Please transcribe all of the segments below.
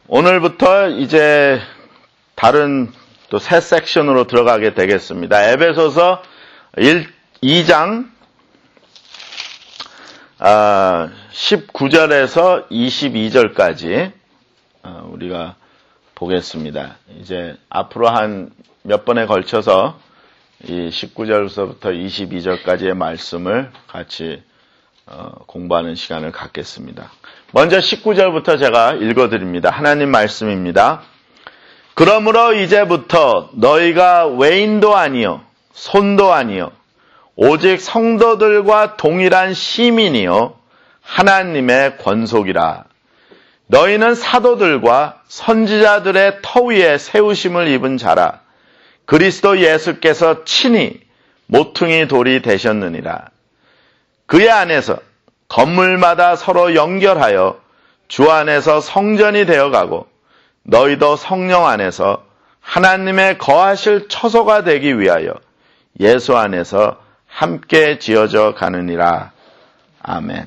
오늘부터 이제 다른 또 새 섹션으로 들어가게 되겠습니다. 에베소서 2장 19절에서 22절까지 우리가 보겠습니다. 이제 앞으로 한 몇 번에 걸쳐서 이 19절부터 22절까지의 말씀을 같이 공부하는 시간을 갖겠습니다. 먼저 19절부터 제가 읽어드립니다. 하나님 말씀입니다. 그러므로 이제부터 너희가 외인도 아니요 손도 아니요 오직 성도들과 동일한 시민이요 하나님의 권속이라. 너희는 사도들과 선지자들의 터 위에 세우심을 입은 자라. 그리스도 예수께서 친히 모퉁이 돌이 되셨느니라. 그의 안에서 건물마다 서로 연결하여 주 안에서 성전이 되어가고 너희도 성령 안에서 하나님의 거하실 처소가 되기 위하여 예수 안에서 함께 지어져 가느니라. 아멘.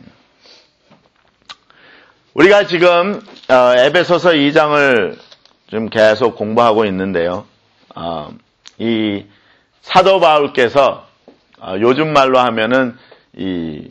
우리가 지금 에베소서 2장을 좀 계속 공부하고 있는데요. 이 사도 바울께서 요즘 말로 하면은 이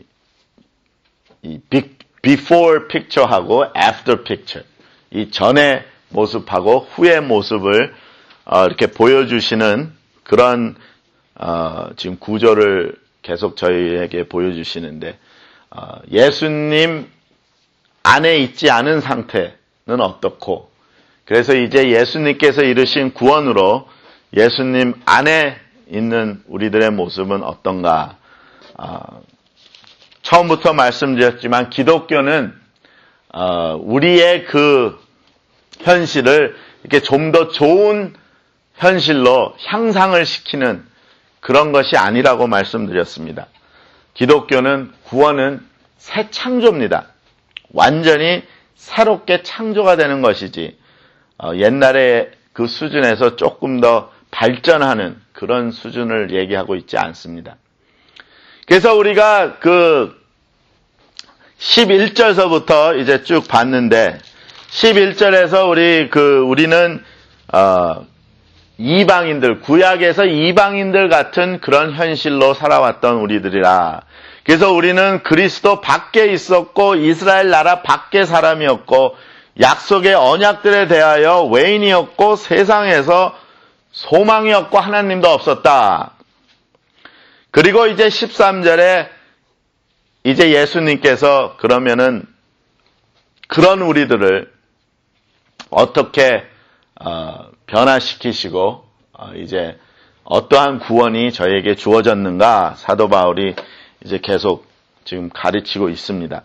before picture하고 after picture, 이 전의 모습하고 후의 모습을 이렇게 보여주시는 그런 지금 구조를 계속 저희에게 보여주시는데, 예수님 안에 있지 않은 상태는 어떻고, 그래서 이제 예수님께서 이루신 구원으로 예수님 안에 있는 우리들의 모습은 어떤가. 처음부터 말씀드렸지만 기독교는 우리의 그 현실을 이렇게 좀 더 좋은 현실로 향상을 시키는 그런 것이 아니라고 말씀드렸습니다. 기독교는 구원은 새 창조입니다. 완전히 새롭게 창조가 되는 것이지 옛날의 그 수준에서 조금 더 발전하는 그런 수준을 얘기하고 있지 않습니다. 그래서 우리가 그 11절서부터 이제 쭉 봤는데 11절에서 우리는 이방인들, 구약에서 이방인들 같은 그런 현실로 살아왔던 우리들이라. 그래서 우리는 그리스도 밖에 있었고 이스라엘 나라 밖의 사람이었고 약속의 언약들에 대하여 외인이었고 세상에서 소망이 없고 하나님도 없었다. 그리고 이제 13절에 이제 예수님께서 그러면은 그런 우리들을 어떻게 변화시키시고 이제 어떠한 구원이 저에게 주어졌는가 사도 바울이 이제 계속 지금 가르치고 있습니다.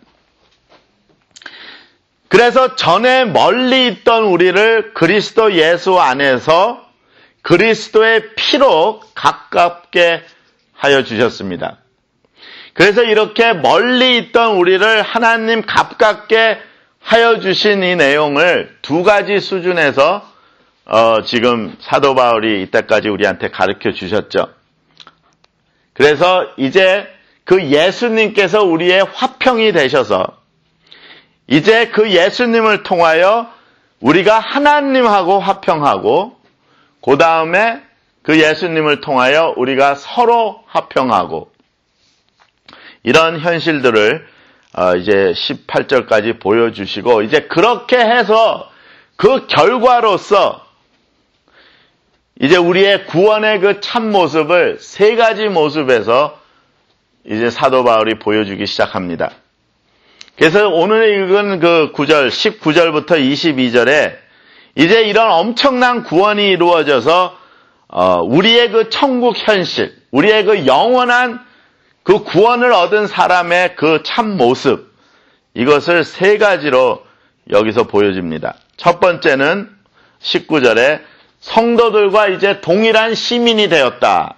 그래서 전에 멀리 있던 우리를 그리스도 예수 안에서 그리스도의 피로 가깝게 하여 주셨습니다. 그래서 이렇게 멀리 있던 우리를 하나님 가깝게 하여 주신 이 내용을 두 가지 수준에서 지금 사도 바울이 이때까지 우리한테 가르쳐 주셨죠. 그래서 이제 그 예수님께서 우리의 화평이 되셔서 이제 그 예수님을 통하여 우리가 하나님하고 화평하고 그 다음에 그 예수님을 통하여 우리가 서로 화평하고 이런 현실들을 이제 18절까지 보여주시고 이제 그렇게 해서 그 결과로서 이제 우리의 구원의 그 참모습을 세 가지 모습에서 이제 사도 바울이 보여주기 시작합니다. 그래서 오늘 읽은 그 19절부터 22절에 이제 이런 엄청난 구원이 이루어져서 우리의 그 천국 현실, 우리의 그 영원한 그 구원을 얻은 사람의 그 참 모습, 이것을 세 가지로 여기서 보여줍니다. 첫 번째는 19절에 성도들과 이제 동일한 시민이 되었다.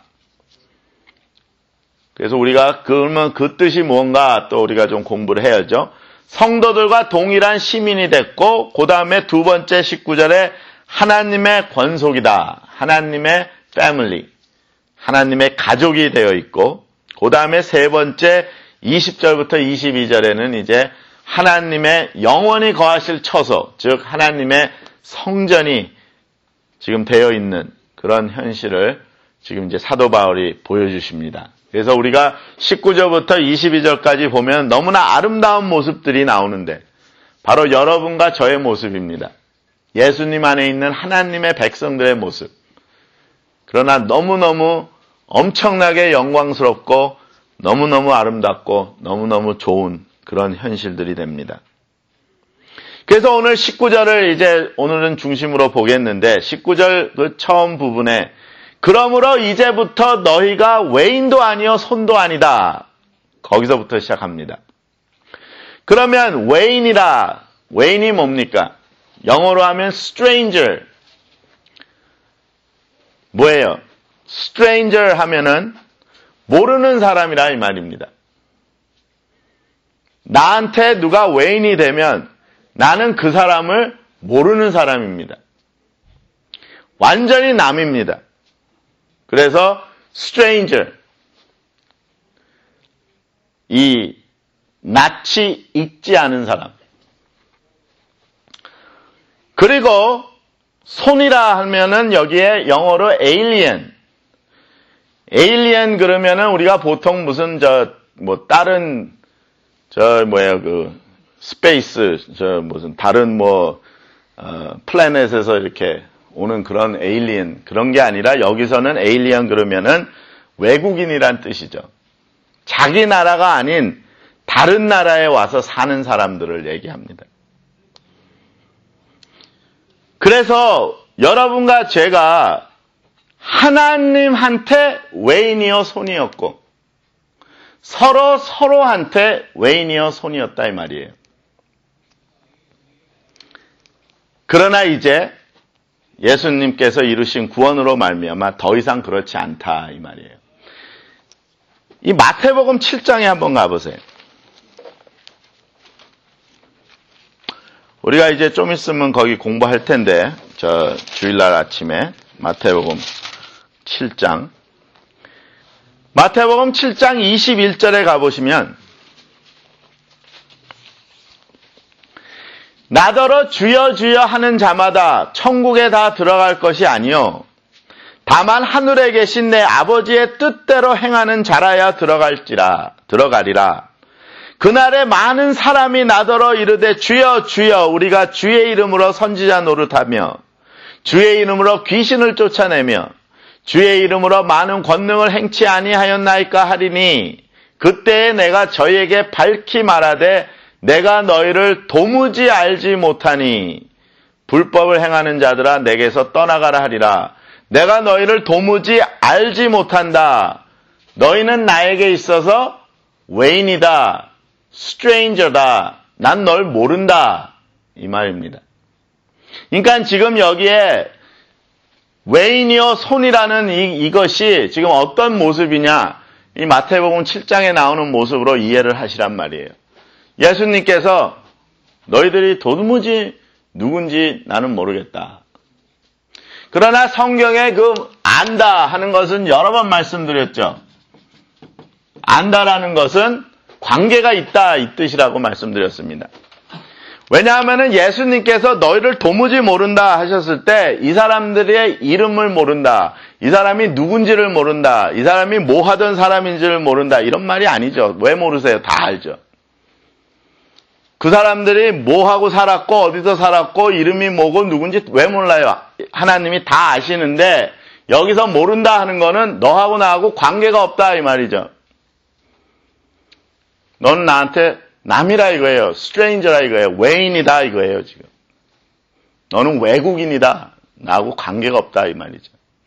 그래서 우리가 그러면 그 뜻이 뭔가 또 우리가 좀 공부를 해야죠. 성도들과 동일한 시민이 됐고 그 다음에 두 번째 19절에 하나님의 권속이다. 하나님의 패밀리, 하나님의 가족이 되어 있고 그 다음에 세 번째 20절부터 22절에는 이제 하나님의 영원히 거하실 처소, 즉 하나님의 성전이 지금 되어 있는 그런 현실을 지금 이제 사도 바울이 보여주십니다. 그래서 우리가 19절부터 22절까지 보면 너무나 아름다운 모습들이 나오는데 바로 여러분과 저의 모습입니다. 예수님 안에 있는 하나님의 백성들의 모습. 그러나 너무너무 엄청나게 영광스럽고 너무너무 아름답고 너무너무 좋은 그런 현실들이 됩니다. 그래서 오늘 19절을 이제 오늘은 중심으로 보겠는데 19절 그 처음 부분에 그러므로 이제부터 너희가 외인도 아니요 손도 아니다. 거기서부터 시작합니다. 그러면 외인이라, 외인이 뭡니까? 영어로 하면 stranger. 뭐예요? stranger 하면은 모르는 사람이라 이 말입니다. 나한테 누가 외인이 되면 나는 그 사람을 모르는 사람입니다. 완전히 남입니다. 그래서 stranger, 이 낯이 익지 않은 사람. 그리고 손이라 하면은 여기에 영어로 alien. alien 그러면은 우리가 보통 무슨 다른 스페이스 무슨 다른 플래닛에서 이렇게 오는 그런 에일리언 그런 게 아니라 여기서는 에일리언 그러면은 외국인이란 뜻이죠. 자기 나라가 아닌 다른 나라에 와서 사는 사람들을 얘기합니다. 그래서 여러분과 제가 하나님한테 외인이요 손이었고 서로한테 외인이요 손이었다 이 말이에요. 그러나 이제 예수님께서 이루신 구원으로 말미암아 더 이상 그렇지 않다 이 말이에요. 이 마태복음 7장에 한번 가보세요. 우리가 이제 좀 있으면 거기 공부할 텐데 주일날 아침에 마태복음 7장 마태복음 7장 21절에 가보시면 나더러 주여 주여 하는 자마다 천국에 다 들어갈 것이 아니요 다만 하늘에 계신 내 아버지의 뜻대로 행하는 자라야 들어가리라. 그날에 많은 사람이 나더러 이르되 주여 주여 우리가 주의 이름으로 선지자 노릇하며 주의 이름으로 귀신을 쫓아내며 주의 이름으로 많은 권능을 행치 아니하였나이까 하리니 그때에 내가 저희에게 밝히 말하되 내가 너희를 도무지 알지 못하니 불법을 행하는 자들아 내게서 떠나가라 하리라. 내가 너희를 도무지 알지 못한다. 너희는 나에게 있어서 외인이다. stranger다. 난 널 모른다. 이 말입니다. 그러니까 지금 여기에 외인이요 손이라는 이것이 지금 어떤 모습이냐 이 마태복음 7장에 나오는 모습으로 이해를 하시란 말이에요. 예수님께서 너희들이 도무지 누군지 나는 모르겠다. 그러나 성경에 그 안다 하는 것은 여러 번 말씀드렸죠. 안다라는 것은 관계가 있다 이 뜻이라고 말씀드렸습니다. 왜냐하면 예수님께서 너희를 도무지 모른다 하셨을 때 이 사람들의 이름을 모른다. 이 사람이 누군지를 모른다. 이 사람이 뭐 하던 사람인지를 모른다. 이런 말이 아니죠. 왜 모르세요? 다 알죠. 그 사람들이 뭐 하고 살았고 어디서 살았고 이름이 뭐고 누군지 왜 몰라요? 하나님이 다 아시는데 여기서 모른다 하는 거는 너하고 나하고 관계가 없다 이 말이죠. 넌 나한테 남이라 이거예요. stranger라 이거예요. 외인이다 이거예요 지금. 너는 외국인이다. 나하고 관계가 없다 이 말이죠.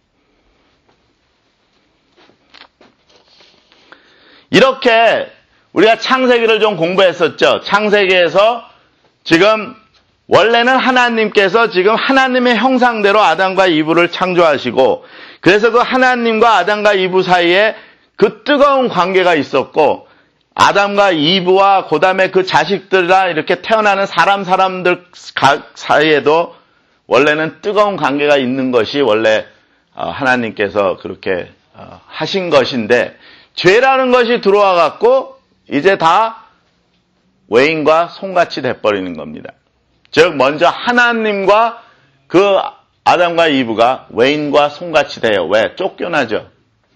이렇게 우리가 창세기를 좀 공부했었죠. 창세기에서 지금 원래는 하나님께서 지금 하나님의 형상대로 아담과 이브를 창조하시고 그래서 그 하나님과 아담과 이브 사이에 그 뜨거운 관계가 있었고 아담과 이브와 그다음에 그 자식들이라 이렇게 태어나는 사람들 사이에도 원래는 뜨거운 관계가 있는 것이 원래 하나님께서 그렇게 하신 것인데 죄라는 것이 들어와 갖고 이제 다 외인과 손같이 돼버리는 겁니다. 즉 먼저 하나님과 그 아담과 이브가 외인과 손같이 돼요. 왜? 쫓겨나죠.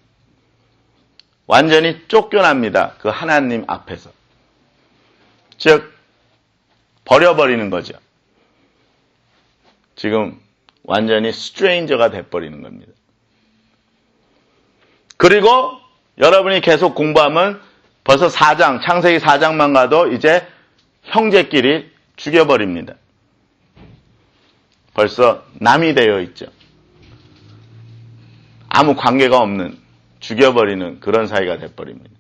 완전히 쫓겨납니다. 그 하나님 앞에서. 즉 버려버리는 거죠. 지금 완전히 스트레인저가 돼버리는 겁니다. 그리고 여러분이 계속 공부하면 벌써 4장, 창세기 4장만 가도 이제 형제끼리 죽여버립니다. 벌써 남이 되어 있죠. 아무 관계가 없는, 죽여버리는 그런 사이가 돼버립니다.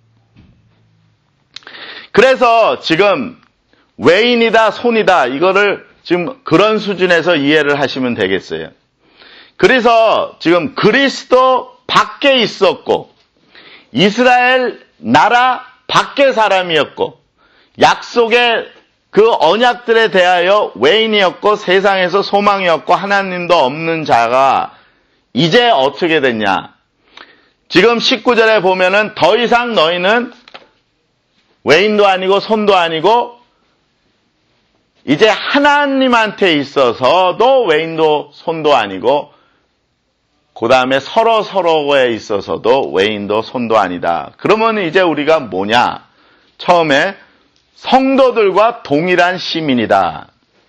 그래서 지금 외인이다, 손이다, 이거를 지금 그런 수준에서 이해를 하시면 되겠어요. 그래서 지금 그리스도 밖에 있었고, 이스라엘 나라 밖의 사람이었고, 약속의 그 언약들에 대하여 외인이었고, 세상에서 소망이었고, 하나님도 없는 자가 이제 어떻게 됐냐? 지금 19절에 보면은 더 이상 너희는 외인도 아니고 손도 아니고 이제 하나님한테 있어서도 외인도 손도 아니고 그 다음에 서로에 있어서도 외인도 손도 아니다. 그러면 이제 우리가 뭐냐? 처음에 성도들과 동일한 시민이다.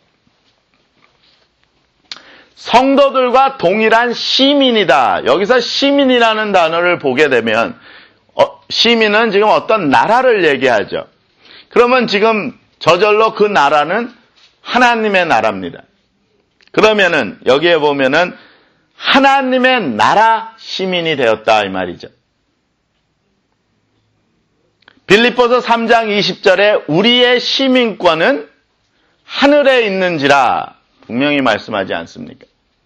성도들과 동일한 시민이다. 여기서 시민이라는 단어를 보게 되면 시민은 지금 어떤 나라를 얘기하죠. 그러면 지금 저절로 그 나라는 하나님의 나라입니다. 그러면은 여기에 보면은 하나님의 나라 시민이 되었다 이 말이죠. 빌립보서 3장 20절에 우리의 시민권은 하늘에 있는지라 분명히 말씀하지 않습니까?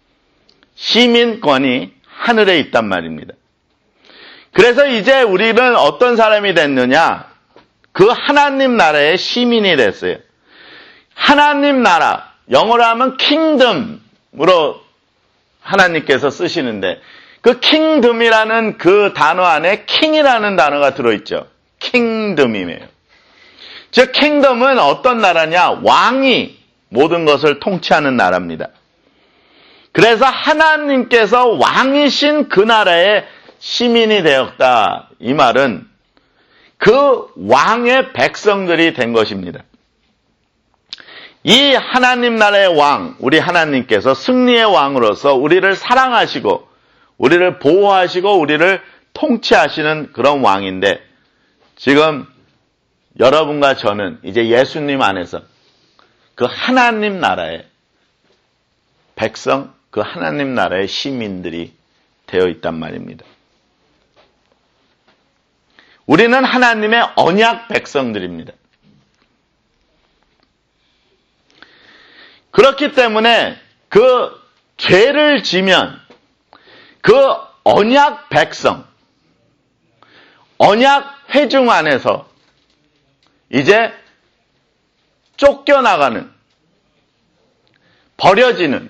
시민권이 하늘에 있단 말입니다. 그래서 이제 우리는 어떤 사람이 됐느냐? 그 하나님 나라의 시민이 됐어요. 하나님 나라, 영어로 하면 킹덤으로 하나님께서 쓰시는데 그 킹덤이라는 그 단어 안에 킹이라는 단어가 들어있죠. 킹덤이에요. 즉 킹덤은 어떤 나라냐? 왕이 모든 것을 통치하는 나라입니다. 그래서 하나님께서 왕이신 그 나라의 시민이 되었다. 이 말은 그 왕의 백성들이 된 것입니다. 이 하나님 나라의 왕, 우리 하나님께서 승리의 왕으로서 우리를 사랑하시고 우리를 보호하시고 우리를 통치하시는 그런 왕인데 지금 여러분과 저는 이제 예수님 안에서 그 하나님 나라의 백성, 그 하나님 나라의 시민들이 되어 있단 말입니다. 우리는 하나님의 언약 백성들입니다. 그렇기 때문에 그 죄를 지면 그 언약 백성, 언약 회중 안에서 이제 쫓겨나가는, 버려지는,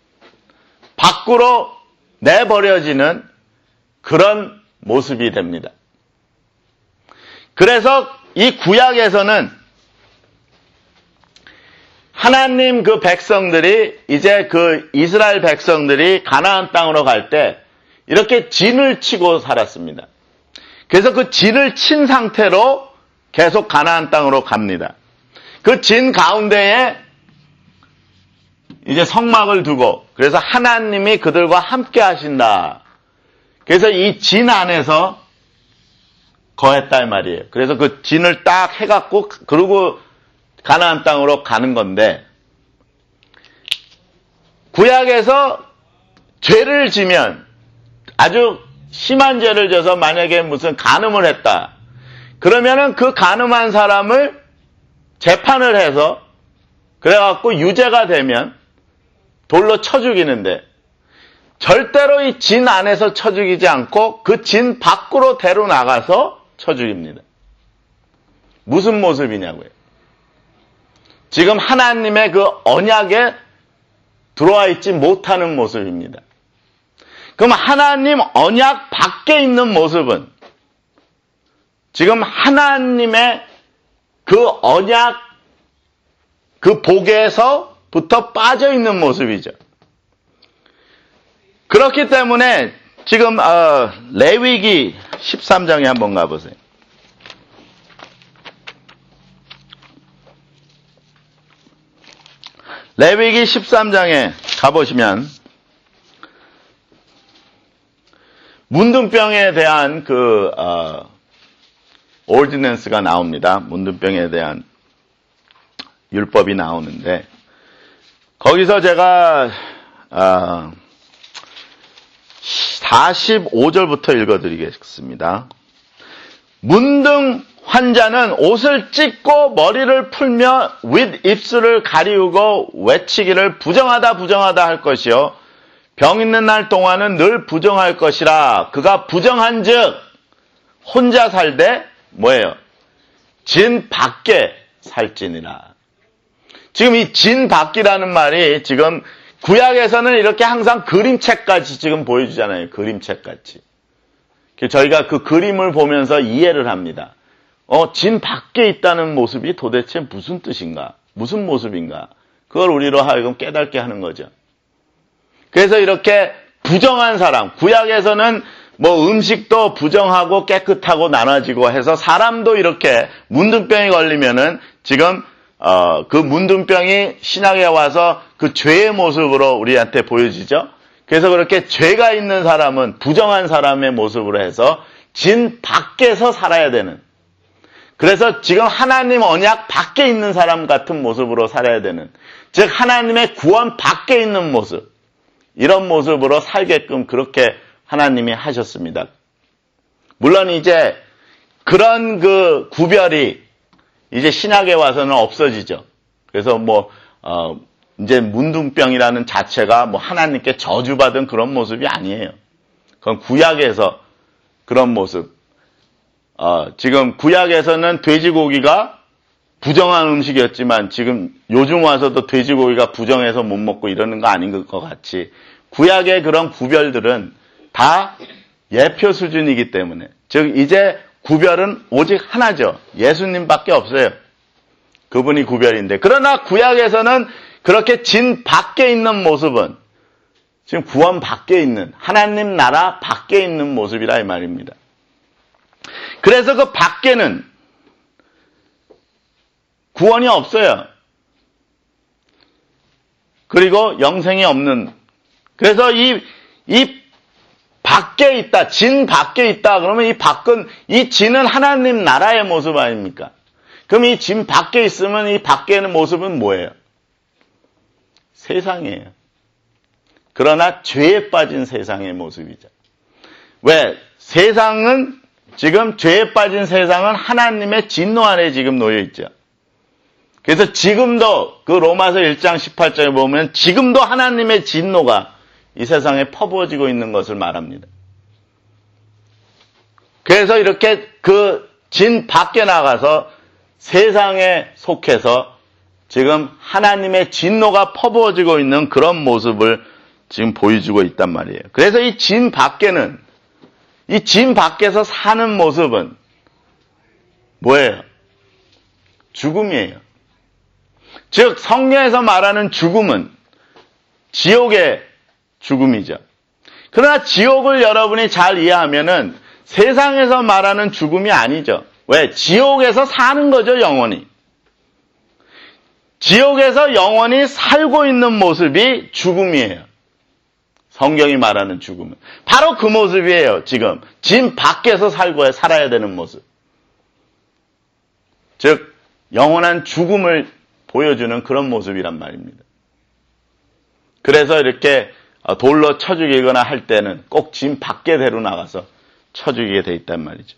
밖으로 내버려지는 그런 모습이 됩니다. 그래서 이 구약에서는 하나님 그 백성들이 이제 그 이스라엘 백성들이 가나안 땅으로 갈 때 이렇게 진을 치고 살았습니다. 그래서 그 진을 친 상태로 계속 가나안 땅으로 갑니다. 그 진 가운데에 이제 성막을 두고 그래서 하나님이 그들과 함께 하신다. 그래서 이 진 안에서 거했다 이 말이에요. 그래서 그 진을 딱 해갖고 그러고 가나안 땅으로 가는 건데 구약에서 죄를 지면 아주 심한 죄를 져서 만약에 무슨 간음을 했다. 그러면은 그 간음한 사람을 재판을 해서 그래갖고 유죄가 되면 돌로 쳐 죽이는데 절대로 이 진 안에서 쳐 죽이지 않고 그 진 밖으로 데려 나가서 쳐 죽입니다. 무슨 모습이냐고요. 지금 하나님의 그 언약에 들어와 있지 못하는 모습입니다. 그럼 하나님 언약 밖에 있는 모습은 지금 하나님의 그 언약 그 복에서부터 빠져 있는 모습이죠. 그렇기 때문에 지금 레위기 13장에 한번 가보세요. 레위기 13장에 가보시면 문둥병에 대한 오르디넌스가 나옵니다. 문둥병에 대한 율법이 나오는데 거기서 제가 45절부터 읽어드리겠습니다. 문둥 환자는 옷을 찢고 머리를 풀며 윗입술을 가리우고 외치기를 부정하다 부정하다 할 것이요 병 있는 날 동안은 늘 부정할 것이라. 그가 부정한즉 혼자 살되 뭐예요? 진 밖에 살지니라. 지금 이 진 밖이라는 말이 지금 구약에서는 이렇게 항상 그림책같이 지금 보여주잖아요. 그림책같이. 저희가 그 그림을 보면서 이해를 합니다. 진 밖에 있다는 모습이 도대체 무슨 뜻인가? 무슨 모습인가? 그걸 우리로 하여금 깨닫게 하는 거죠. 그래서 이렇게 부정한 사람, 구약에서는 뭐 음식도 부정하고 깨끗하고 나눠지고 해서 사람도 이렇게 문둥병이 걸리면은 지금 그 문둥병이 신약에 와서 그 죄의 모습으로 우리한테 보여지죠. 그래서 그렇게 죄가 있는 사람은 부정한 사람의 모습으로 해서 진 밖에서 살아야 되는, 그래서 지금 하나님 언약 밖에 있는 사람 같은 모습으로 살아야 되는, 즉 하나님의 구원 밖에 있는 모습, 이런 모습으로 살게끔 그렇게 하나님이 하셨습니다. 물론 이제 그런 그 구별이 이제 신약에 와서는 없어지죠. 그래서 이제 문둥병이라는 자체가 하나님께 저주받은 그런 모습이 아니에요. 그건 구약에서 그런 모습. 지금 구약에서는 돼지고기가 부정한 음식이었지만 지금 요즘 와서도 돼지고기가 부정해서 못 먹고 이러는 거 아닌 것 같이 구약의 그런 구별들은 다 예표 수준이기 때문에, 즉 이제 구별은 오직 하나죠. 예수님밖에 없어요. 그분이 구별인데, 그러나 구약에서는 그렇게 진 밖에 있는 모습은 지금 구원 밖에 있는, 하나님 나라 밖에 있는 모습이라 이 말입니다. 그래서 그 밖에는 구원이 없어요. 그리고 영생이 없는, 그래서 이 밖에 있다, 진 밖에 있다, 그러면 이 밖은, 이 진은 하나님 나라의 모습 아닙니까? 그럼 이 진 밖에 있으면 이 밖에 있는 모습은 뭐예요? 세상이에요. 그러나 죄에 빠진 세상의 모습이죠. 왜? 세상은, 지금 죄에 빠진 세상은 하나님의 진노 안에 지금 놓여 있죠. 그래서 지금도 그 로마서 1장 18절에 보면 지금도 하나님의 진노가 이 세상에 퍼부어지고 있는 것을 말합니다. 그래서 이렇게 그 진 밖에 나가서 세상에 속해서 지금 하나님의 진노가 퍼부어지고 있는 그런 모습을 지금 보여주고 있단 말이에요. 그래서 이 진 밖에는, 이 진 밖에서 사는 모습은 뭐예요? 죽음이에요. 즉 성경에서 말하는 죽음은 지옥의 죽음이죠. 그러나 지옥을 여러분이 잘 이해하면은 세상에서 말하는 죽음이 아니죠. 왜? 지옥에서 사는 거죠, 영원히. 지옥에서 영원히 살고 있는 모습이 죽음이에요. 성경이 말하는 죽음은. 바로 그 모습이에요, 지금. 진 밖에서 살아야 되는 모습. 즉, 영원한 죽음을 보여주는 그런 모습이란 말입니다. 그래서 이렇게 돌로 쳐 죽이거나 할 때는 꼭 진 밖에 데려 나가서 쳐 죽이게 돼 있단 말이죠.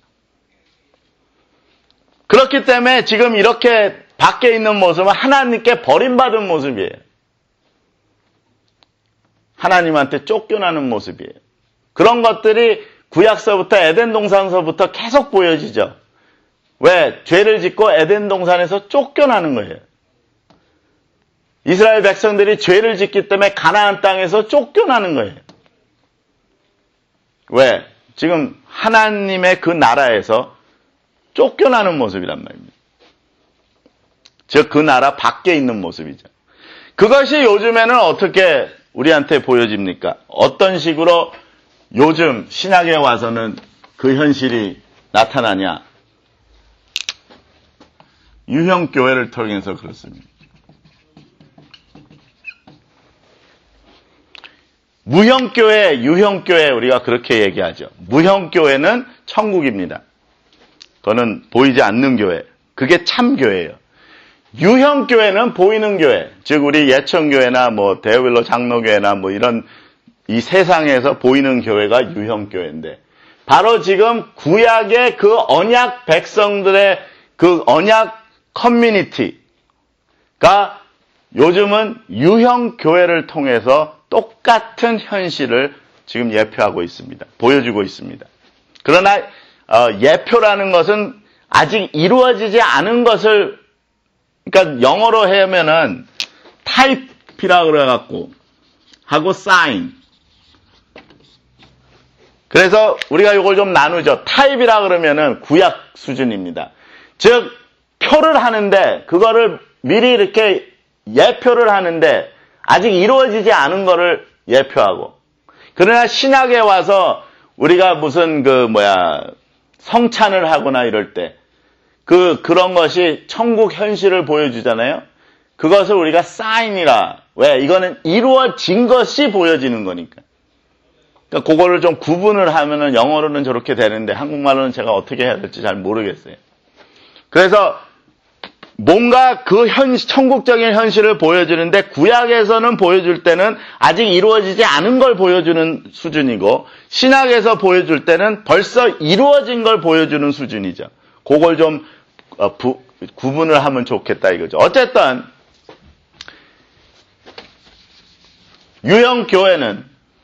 그렇기 때문에 지금 이렇게 밖에 있는 모습은 하나님께 버림받은 모습이에요. 하나님한테 쫓겨나는 모습이에요. 그런 것들이 구약서부터 에덴 동산서부터 계속 보여지죠. 왜? 죄를 짓고 에덴 동산에서 쫓겨나는 거예요. 이스라엘 백성들이 죄를 짓기 때문에 가나안 땅에서 쫓겨나는 거예요. 왜? 지금 하나님의 그 나라에서 쫓겨나는 모습이란 말입니다. 즉 그 나라 밖에 있는 모습이죠. 그것이 요즘에는 어떻게 우리한테 보여집니까? 어떤 식으로 요즘 신약에 와서는 그 현실이 나타나냐? 유형교회를 통해서 그렇습니다. 무형교회, 유형교회 우리가 그렇게 얘기하죠. 무형교회는 천국입니다. 그거는 보이지 않는 교회. 그게 참교회예요. 유형교회는 보이는 교회. 즉 우리 예천교회나 뭐 대우빌로 장로교회나 뭐 이런 이 세상에서 보이는 교회가 유형교회인데 바로 지금 구약의 그 언약 백성들의 그 언약 커뮤니티가 요즘은 유형교회를 통해서 똑같은 현실을 지금 예표하고 있습니다. 보여주고 있습니다. 그러나 예표라는 것은 아직 이루어지지 않은 것을 그러니까 영어로 하면은 타입이라 그래갖고 하고 사인. 그래서 우리가 이걸 좀 나누죠. 타입이라 그러면은 구약 수준입니다. 즉 표를 하는데 그거를 미리 이렇게 예표를 하는데 아직 이루어지지 않은 거를 예표하고. 그러나 신약에 와서 우리가 무슨 성찬을 하거나 이럴 때 그런 것이 천국 현실을 보여주잖아요. 그것을 우리가 사인이라. 왜? 이거는 이루어진 것이 보여지는 거니까. 그러니까 그거를 좀 구분을 하면은 영어로는 저렇게 되는데 한국말로는 제가 어떻게 해야 될지 잘 모르겠어요. 그래서 뭔가 그 천국적인 현실을 보여주는데 구약에서는 보여줄 때는 아직 이루어지지 않은 걸 보여주는 수준이고 신약에서 보여줄 때는 벌써 이루어진 걸 보여주는 수준이죠. 그걸 좀 구분을 하면 좋겠다 이거죠. 어쨌든 유형교회는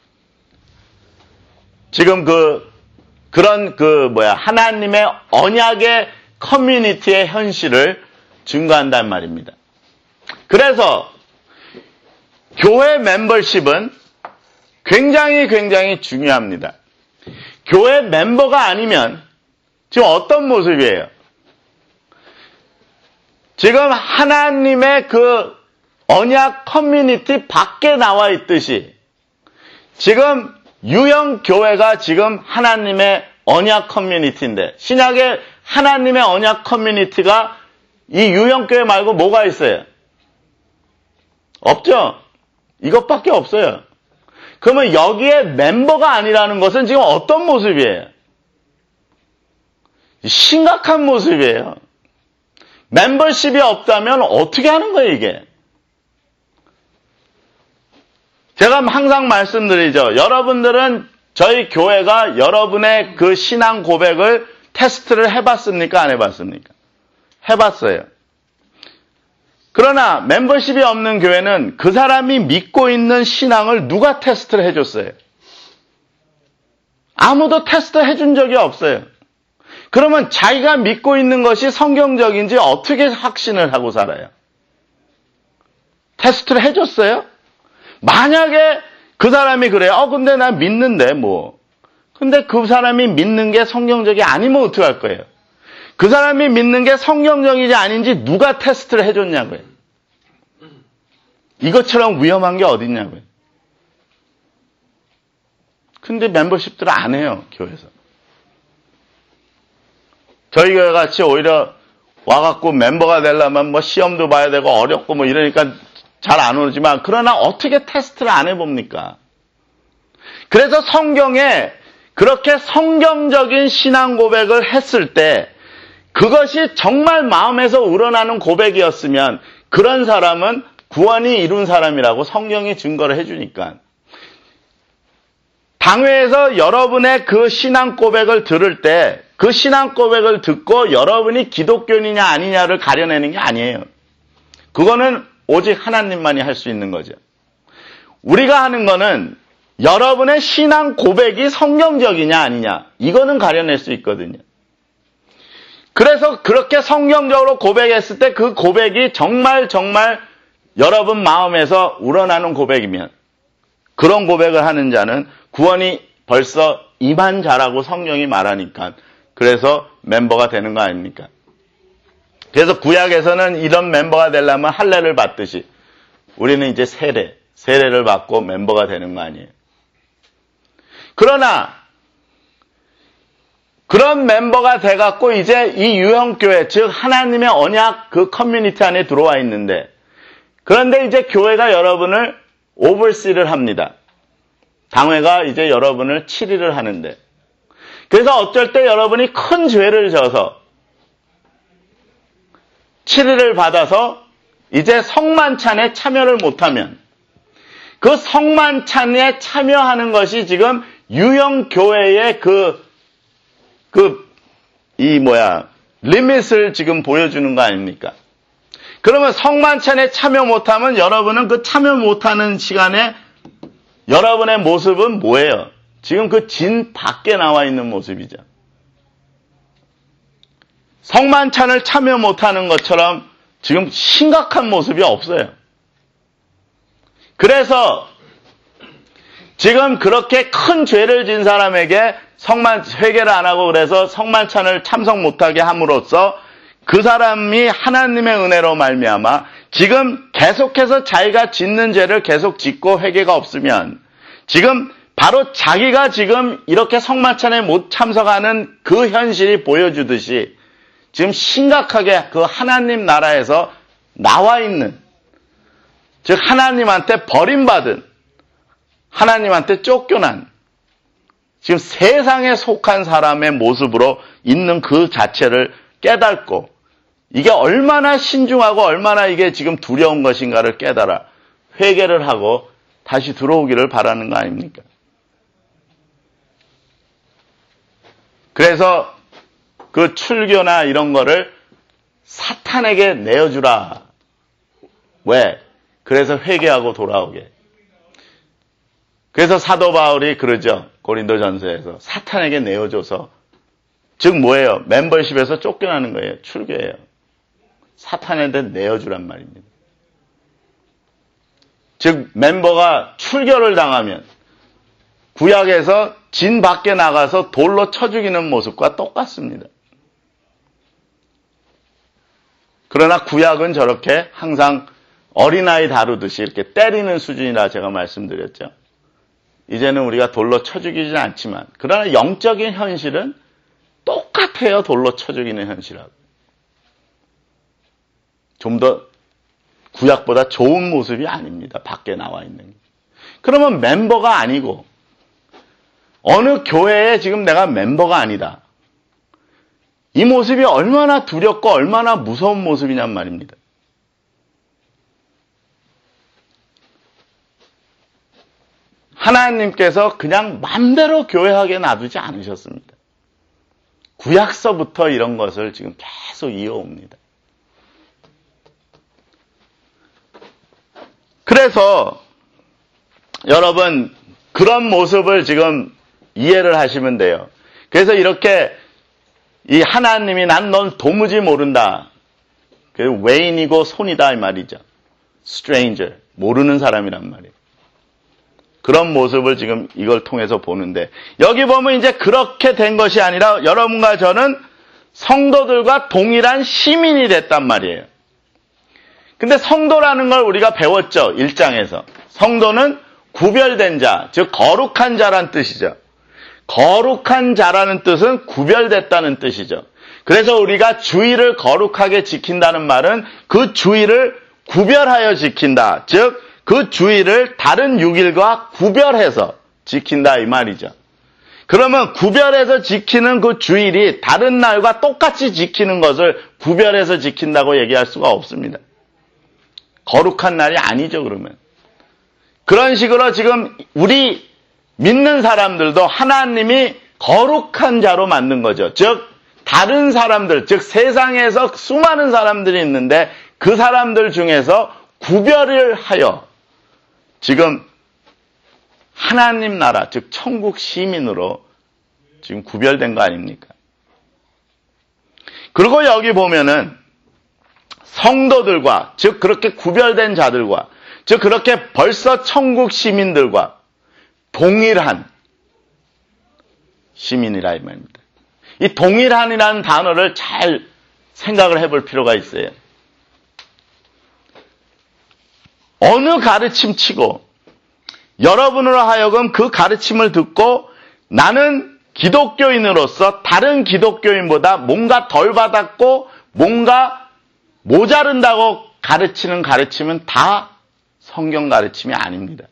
지금 하나님의 언약의 커뮤니티의 현실을 증거한단 말입니다. 그래서 교회 멤버십은 굉장히 중요합니다. 교회 멤버가 아니면 지금 어떤 모습이에요? 지금 하나님의 그 언약 커뮤니티 밖에 나와 있듯이 지금 유형교회가 지금 하나님의 언약 커뮤니티인데 신약의 하나님의 언약 커뮤니티가 이 유형교회 말고 뭐가 있어요? 없죠? 이것밖에 없어요. 그러면 여기에 멤버가 아니라는 것은 지금 어떤 모습이에요? 심각한 모습이에요. 멤버십이 없다면 어떻게 하는 거예요, 이게? 제가 항상 말씀드리죠. 여러분들은 저희 교회가 여러분의 그 신앙 고백을 테스트를 해봤습니까? 안 해봤습니까? 해봤어요. 그러나 멤버십이 없는 교회는 그 사람이 믿고 있는 신앙을 누가 테스트를 해줬어요? 아무도 테스트 해준 적이 없어요. 그러면 자기가 믿고 있는 것이 성경적인지 어떻게 확신을 하고 살아요? 테스트를 해줬어요? 만약에 그 사람이 그래요. 근데 나 믿는데 뭐. 근데 그 사람이 믿는 게 성경적이 아니면 어떡할 거예요? 그 사람이 믿는 게 성경적이지 아닌지 누가 테스트를 해줬냐고요. 이것처럼 위험한 게 어딨냐고요. 근데 멤버십들을 안 해요, 교회에서. 저희 교회 같이 오히려 와갖고 멤버가 되려면 뭐 시험도 봐야 되고 어렵고 뭐 이러니까 잘 안 오지만 그러나 어떻게 테스트를 안 해봅니까? 그래서 성경에 그렇게 성경적인 신앙 고백을 했을 때 그것이 정말 마음에서 우러나는 고백이었으면 그런 사람은 구원이 이룬 사람이라고 성경이 증거를 해주니까 당회에서 여러분의 그 신앙 고백을 들을 때 그 신앙 고백을 듣고 여러분이 기독교인이냐 아니냐를 가려내는 게 아니에요. 그거는 오직 하나님만이 할 수 있는 거죠. 우리가 하는 거는 여러분의 신앙 고백이 성경적이냐 아니냐 이거는 가려낼 수 있거든요. 그래서 그렇게 성경적으로 고백했을 때 그 고백이 정말 여러분 마음에서 우러나는 고백이면 그런 고백을 하는 자는 구원이 벌써 임한 자라고 성경이 말하니까 그래서 멤버가 되는 거 아닙니까? 그래서 구약에서는 이런 멤버가 되려면 할례를 받듯이 우리는 이제 세례를 받고 멤버가 되는 거 아니에요. 그러나 그런 멤버가 돼갖고 이제 이 유형교회, 즉 하나님의 언약 그 커뮤니티 안에 들어와 있는데, 그런데 이제 교회가 여러분을 오버시를 합니다. 당회가 이제 여러분을 치리를 하는데, 그래서 어쩔 때 여러분이 큰 죄를 져서 치리를 받아서 이제 성만찬에 참여를 못하면 그 성만찬에 참여하는 것이 지금 유형교회의 리밋을 지금 보여주는 거 아닙니까? 그러면 성만찬에 참여 못하면 여러분은 그 참여 못하는 시간에 여러분의 모습은 뭐예요? 지금 그 진 밖에 나와 있는 모습이죠. 성만찬을 참여 못하는 것처럼 지금 심각한 모습이 없어요. 그래서 지금 그렇게 큰 죄를 진 사람에게 회개를 안 하고 그래서 성만찬을 참석 못하게 함으로써 그 사람이 하나님의 은혜로 말미암아 지금 계속해서 자기가 짓는 죄를 계속 짓고 회개가 없으면 지금 바로 자기가 지금 이렇게 성만찬에 못 참석하는 그 현실이 보여주듯이 지금 심각하게 그 하나님 나라에서 나와 있는, 즉 하나님한테 버림받은, 하나님한테 쫓겨난, 지금 세상에 속한 사람의 모습으로 있는 그 자체를 깨닫고 이게 얼마나 신중하고 얼마나 이게 지금 두려운 것인가를 깨달아 회개를 하고 다시 들어오기를 바라는 거 아닙니까? 그래서 그 출교나 이런 거를 사탄에게 내어주라. 왜? 그래서 회개하고 돌아오게. 그래서 사도 바울이 그러죠. 고린도전서에서 사탄에게 내어줘서, 즉 뭐예요? 멤버십에서 쫓겨나는 거예요. 출교예요. 사탄한테 내어주란 말입니다. 즉 멤버가 출교를 당하면 구약에서 진 밖에 나가서 돌로 쳐 죽이는 모습과 똑같습니다. 그러나 구약은 저렇게 항상 어린아이 다루듯이 이렇게 때리는 수준이라 제가 말씀드렸죠. 이제는 우리가 돌로 쳐 죽이지는 않지만, 그러나 영적인 현실은 똑같아요. 돌로 쳐 죽이는 현실하고. 좀 더 구약보다 좋은 모습이 아닙니다. 밖에 나와 있는 게. 그러면 멤버가 아니고 어느 교회에 지금 내가 멤버가 아니다. 이 모습이 얼마나 두렵고 얼마나 무서운 모습이냔 말입니다. 하나님께서 그냥 맘대로 교회하게 놔두지 않으셨습니다. 구약서부터 이런 것을 지금 계속 이어옵니다. 그래서 여러분 그런 모습을 지금 이해를 하시면 돼요. 그래서 이렇게 이 하나님이 난 넌 도무지 모른다. 외인이고 손이다 이 말이죠. stranger, 모르는 사람이란 말이에요. 그런 모습을 지금 이걸 통해서 보는데, 여기 보면 이제 그렇게 된 것이 아니라 여러분과 저는 성도들과 동일한 시민이 됐단 말이에요. 근데 성도라는 걸 우리가 배웠죠. 1장에서. 성도는 구별된 자, 즉 거룩한 자란 뜻이죠. 거룩한 자라는 뜻은 구별됐다는 뜻이죠. 그래서 우리가 주의를 거룩하게 지킨다는 말은 그 주의를 구별하여 지킨다. 즉 그 주의를 다른 6일과 구별해서 지킨다 이 말이죠. 그러면 구별해서 지키는 그 주일이 다른 날과 똑같이 지키는 것을 구별해서 지킨다고 얘기할 수가 없습니다. 거룩한 날이 아니죠, 그러면. 그런 식으로 지금 우리 믿는 사람들도 하나님이 거룩한 자로 만든 거죠. 즉 다른 사람들, 즉 세상에서 수많은 사람들이 있는데 그 사람들 중에서 구별을 하여 지금 하나님 나라, 즉 천국 시민으로 지금 구별된 거 아닙니까? 그리고 여기 보면은 성도들과, 즉 그렇게 구별된 자들과, 즉 그렇게 벌써 천국 시민들과 동일한 시민이라 이 말입니다. 이 동일한이라는 단어를 잘 생각을 해볼 필요가 있어요. 어느 가르침 치고 여러분으로 하여금 그 가르침을 듣고 나는 기독교인으로서 다른 기독교인보다 뭔가 덜 받았고 뭔가 모자른다고 가르치는 가르침은 다 성경 가르침이 아닙니다.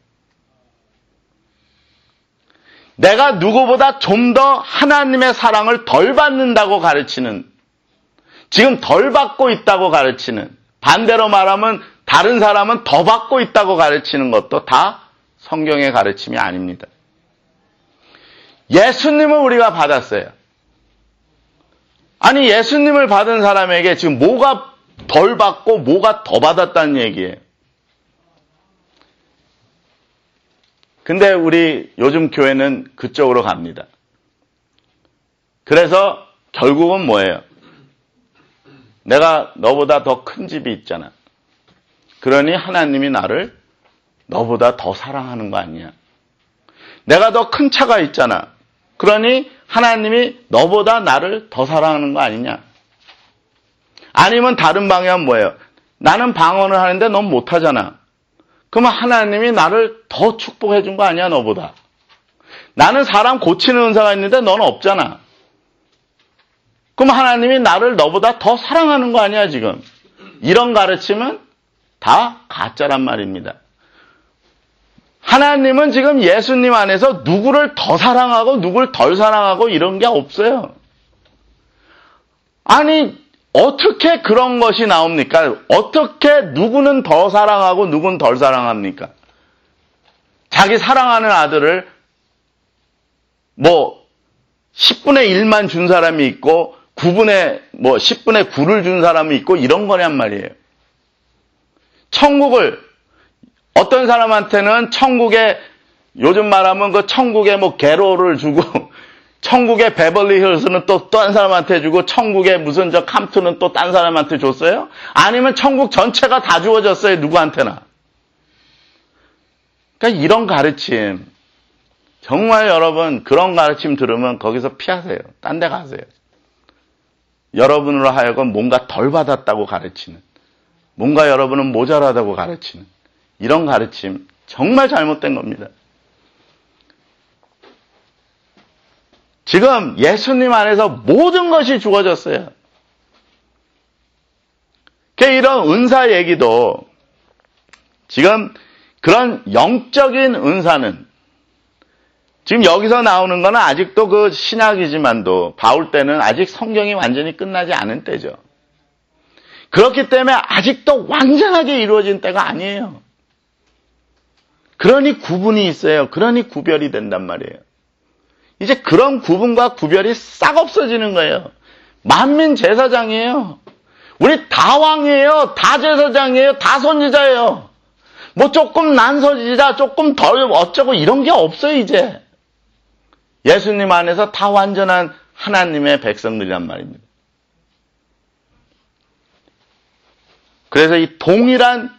내가 누구보다 좀 더 하나님의 사랑을 덜 받는다고 가르치는, 지금 덜 받고 있다고 가르치는, 반대로 말하면 다른 사람은 더 받고 있다고 가르치는 것도 다 성경의 가르침이 아닙니다. 예수님을 우리가 받았어요. 아니, 예수님을 받은 사람에게 지금 뭐가 덜 받고 뭐가 더 받았다는 얘기예요. 근데 우리 요즘 교회는 그쪽으로 갑니다. 그래서 결국은 뭐예요? 내가 너보다 더 큰 집이 있잖아. 그러니 하나님이 나를 너보다 더 사랑하는 거 아니야. 내가 더 큰 차가 있잖아. 그러니 하나님이 너보다 나를 더 사랑하는 거 아니냐. 아니면 다른 방향은 뭐예요? 나는 방언을 하는데 넌 못하잖아. 그러면 하나님이 나를 더 축복해 준 거 아니야, 너보다. 나는 사람 고치는 은사가 있는데 너는 없잖아. 그럼 하나님이 나를 너보다 더 사랑하는 거 아니야, 지금. 이런 가르침은 다 가짜란 말입니다. 하나님은 지금 예수님 안에서 누구를 더 사랑하고 누구를 덜 사랑하고 이런 게 없어요. 아니, 어떻게 그런 것이 나옵니까? 어떻게 누구는 더 사랑하고 누구는 덜 사랑합니까? 자기 사랑하는 아들을 10분의 1만 준 사람이 있고 10분의 9를 준 사람이 있고 이런 거란 말이에요. 천국을 어떤 사람한테는 천국에 요즘 말하면 그 천국에 게로를 주고 천국의 베벌리 힐스는 또 딴 사람한테 주고 천국의 무슨 캄프는 또 딴 사람한테 줬어요? 아니면 천국 전체가 다 주어졌어요? 누구한테나. 그러니까 이런 가르침, 정말 여러분 그런 가르침 들으면 거기서 피하세요. 딴 데 가세요. 여러분으로 하여금 뭔가 덜 받았다고 가르치는, 뭔가 여러분은 모자라다고 가르치는 이런 가르침 정말 잘못된 겁니다. 지금 예수님 안에서 모든 것이 주어졌어요. 이런 은사 얘기도 지금 그런 영적인 은사는 지금 여기서 나오는 거는 아직도 그 신약이지만도 바울 때는 아직 성경이 완전히 끝나지 않은 때죠. 그렇기 때문에 아직도 완전하게 이루어진 때가 아니에요. 그러니 구분이 있어요. 그러니 구별이 된단 말이에요. 이제 그런 구분과 구별이 싹 없어지는 거예요. 만민 제사장이에요. 우리 다 왕이에요. 다 제사장이에요. 다 선지자예요. 조금 난 선지자, 조금 덜 어쩌고 이런 게 없어요, 이제. 예수님 안에서 다 완전한 하나님의 백성들이란 말입니다. 그래서 이 동일한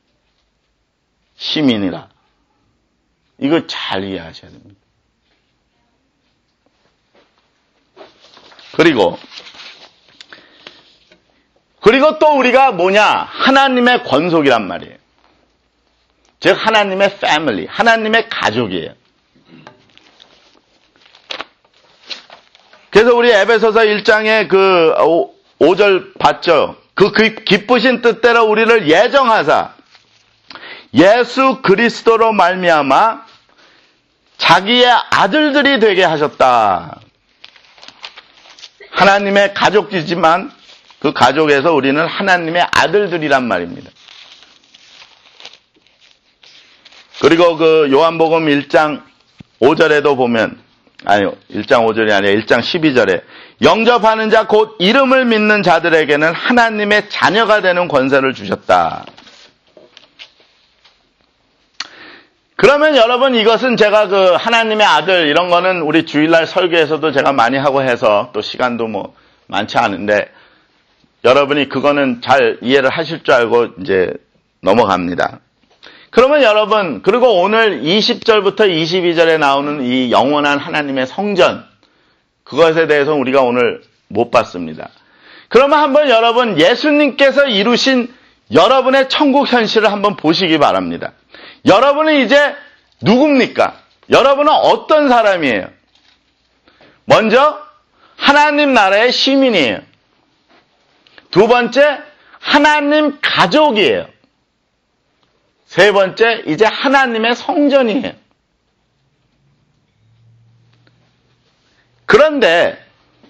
시민이라. 이거 잘 이해하셔야 됩니다. 그리고 또 우리가 하나님의 권속이란 말이에요. 즉 하나님의 패밀리, 하나님의 가족이에요. 그래서 우리 에베소서 1장의 그 5절 봤죠? 그 기쁘신 뜻대로 우리를 예정하사 예수 그리스도로 말미암아 자기의 아들들이 되게 하셨다. 하나님의 가족이지만 그 가족에서 우리는 하나님의 아들들이란 말입니다. 그리고 그 요한복음 1장 5절에도 보면, 1장 5절이 아니라 1장 12절에 영접하는 자 곧 이름을 믿는 자들에게는 하나님의 자녀가 되는 권세를 주셨다. 그러면 여러분 이것은 제가 그 하나님의 아들 이런 거는 우리 주일날 설교에서도 제가 많이 하고 해서 또 시간도 많지 않은데 여러분이 그거는 잘 이해를 하실 줄 알고 이제 넘어갑니다. 그러면 여러분, 그리고 오늘 20절부터 22절에 나오는 이 영원한 하나님의 성전, 그것에 대해서 우리가 오늘 못 봤습니다. 그러면 한번 여러분 예수님께서 이루신 여러분의 천국 현실을 한번 보시기 바랍니다. 여러분은 이제 누굽니까? 여러분은 어떤 사람이에요? 먼저 하나님 나라의 시민이에요. 두 번째, 하나님 가족이에요. 세 번째, 이제 하나님의 성전이에요. 그런데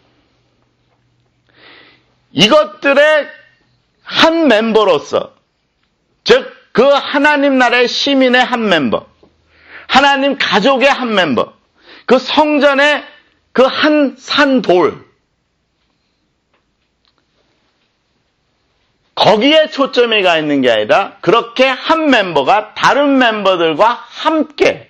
이것들의 한 멤버로서, 즉 그 하나님 나라의 시민의 한 멤버, 하나님 가족의 한 멤버, 그 성전의 그 한 산돌, 거기에 초점이 가 있는 게 아니라 그렇게 한 멤버가 다른 멤버들과 함께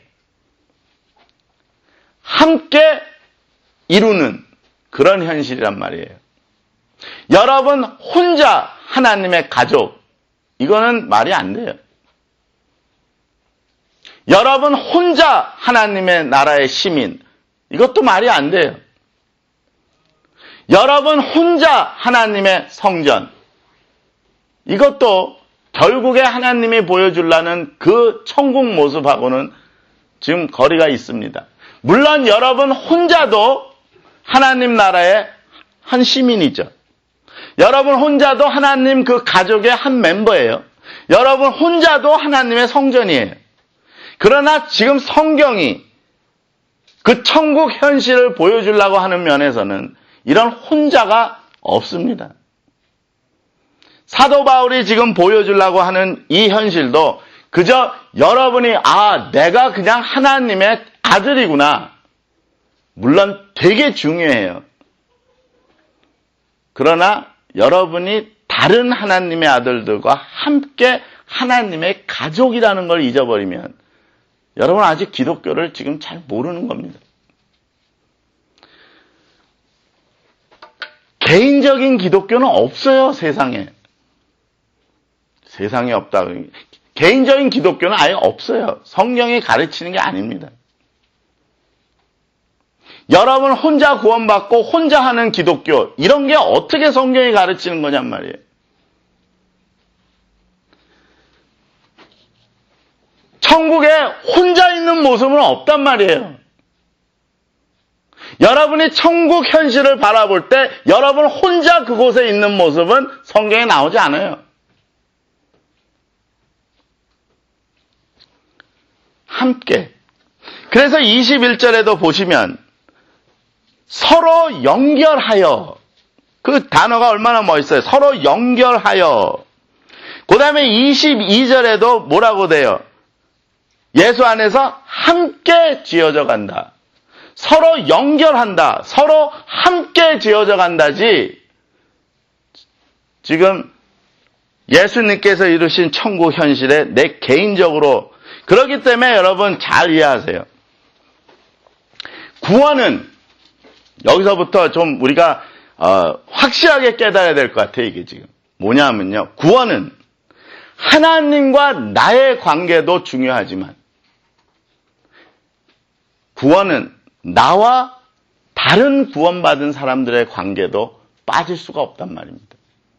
이루는 그런 현실이란 말이에요. 여러분 혼자 하나님의 가족, 이거는 말이 안 돼요. 여러분 혼자 하나님의 나라의 시민, 이것도 말이 안 돼요. 여러분 혼자 하나님의 성전, 이것도 결국에 하나님이 보여주려는 그 천국 모습하고는 지금 거리가 있습니다. 물론 여러분 혼자도 하나님 나라의 한 시민이죠. 여러분 혼자도 하나님 그 가족의 한 멤버예요. 여러분 혼자도 하나님의 성전이에요. 그러나 지금 성경이 그 천국 현실을 보여주려고 하는 면에서는 이런 혼자가 없습니다. 사도 바울이 지금 보여주려고 하는 이 현실도 그저 여러분이 내가 그냥 하나님의 아들이구나. 물론 되게 중요해요. 그러나 여러분이 다른 하나님의 아들들과 함께 하나님의 가족이라는 걸 잊어버리면 여러분 아직 기독교를 지금 잘 모르는 겁니다. 개인적인 기독교는 없어요, 세상에. 세상에 없다. 개인적인 기독교는 아예 없어요. 성경이 가르치는 게 아닙니다. 여러분 혼자 구원받고 혼자 하는 기독교, 이런 게 어떻게 성경이 가르치는 거냔 말이에요. 천국에 혼자 있는 모습은 없단 말이에요. 여러분이 천국 현실을 바라볼 때 여러분 혼자 그곳에 있는 모습은 성경에 나오지 않아요. 함께. 그래서 21절에도 보시면 서로 연결하여, 그 단어가 얼마나 멋있어요. 서로 연결하여. 그 다음에 22절에도 뭐라고 돼요? 예수 안에서 함께 지어져 간다. 서로 연결한다. 서로 함께 지어져 간다지. 지금 예수님께서 이루신 천국 현실에 내 개인적으로, 그렇기 때문에 여러분 잘 이해하세요. 구원은 여기서부터 좀 우리가 확실하게 깨달아야 될 것 같아요. 이게 지금 뭐냐면요, 구원은 하나님과 나의 관계도 중요하지만 구원은 나와 다른 구원받은 사람들의 관계도 빠질 수가 없단 말입니다.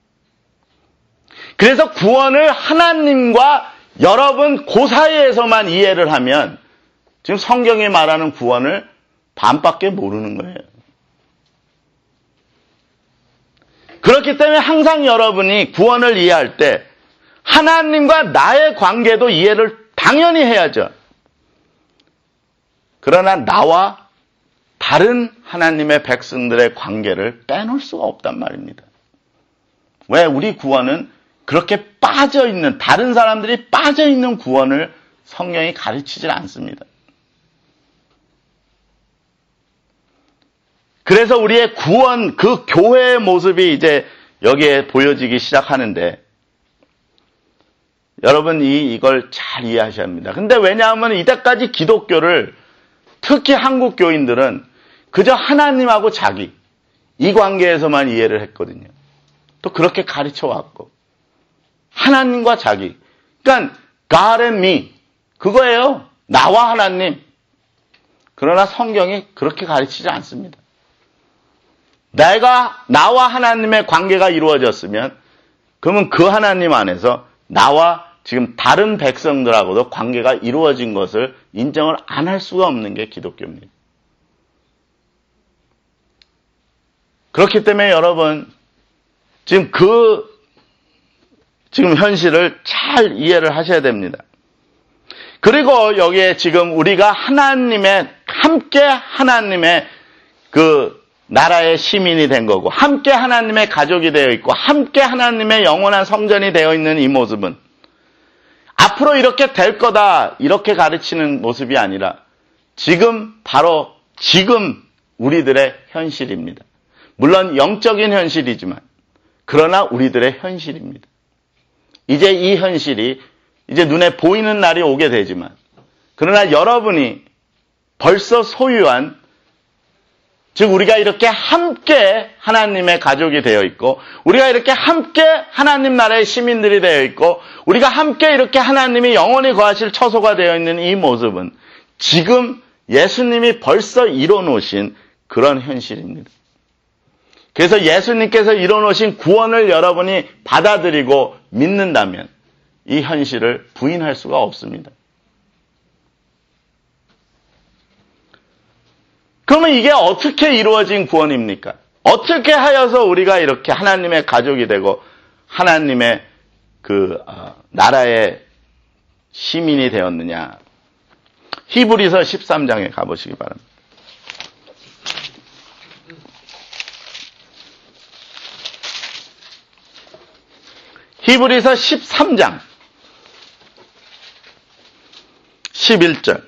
그래서 구원을 하나님과 여러분 그 사이에서만 이해를 하면 지금 성경이 말하는 구원을 반밖에 모르는 거예요. 그렇기 때문에 항상 여러분이 구원을 이해할 때 하나님과 나의 관계도 이해를 당연히 해야죠. 그러나 나와 다른 하나님의 백성들의 관계를 빼놓을 수가 없단 말입니다. 왜? 우리 구원은 그렇게 빠져있는, 다른 사람들이 빠져있는 구원을 성경이 가르치질 않습니다. 그래서 우리의 구원, 그 교회의 모습이 이제 여기에 보여지기 시작하는데, 여러분 이걸 잘 이해하셔야 합니다. 근데 왜냐하면 이때까지 기독교를, 특히 한국 교인들은 그저 하나님하고 자기, 이 관계에서만 이해를 했거든요. 또 그렇게 가르쳐 왔고, 하나님과 자기, 그러니까 God and me, 그거예요. 나와 하나님. 그러나 성경이 그렇게 가르치지 않습니다. 나와 하나님의 관계가 이루어졌으면 그러면 그 하나님 안에서 나와 지금 다른 백성들하고도 관계가 이루어진 것을 인정을 안 할 수가 없는 게 기독교입니다. 그렇기 때문에 여러분 지금 지금 현실을 잘 이해를 하셔야 됩니다. 그리고 여기에 지금 우리가 함께 하나님의 그 나라의 시민이 된 거고, 함께 하나님의 가족이 되어 있고, 함께 하나님의 영원한 성전이 되어 있는 이 모습은 앞으로 이렇게 될 거다, 이렇게 가르치는 모습이 아니라 바로 지금 우리들의 현실입니다. 물론 영적인 현실이지만, 그러나 우리들의 현실입니다. 이제 이 현실이 이제 눈에 보이는 날이 오게 되지만, 그러나 여러분이 벌써 소유한, 즉 우리가 이렇게 함께 하나님의 가족이 되어 있고, 우리가 이렇게 함께 하나님 나라의 시민들이 되어 있고, 우리가 함께 이렇게 하나님이 영원히 거하실 처소가 되어 있는 이 모습은 지금 예수님이 벌써 이뤄놓으신 그런 현실입니다. 그래서 예수님께서 이뤄놓으신 구원을 여러분이 받아들이고 믿는다면 이 현실을 부인할 수가 없습니다. 그러면 이게 어떻게 이루어진 구원입니까? 어떻게 하여서 우리가 이렇게 하나님의 가족이 되고 하나님의 나라의 시민이 되었느냐? 히브리서 13장에 가보시기 바랍니다. 히브리서 13장 11절.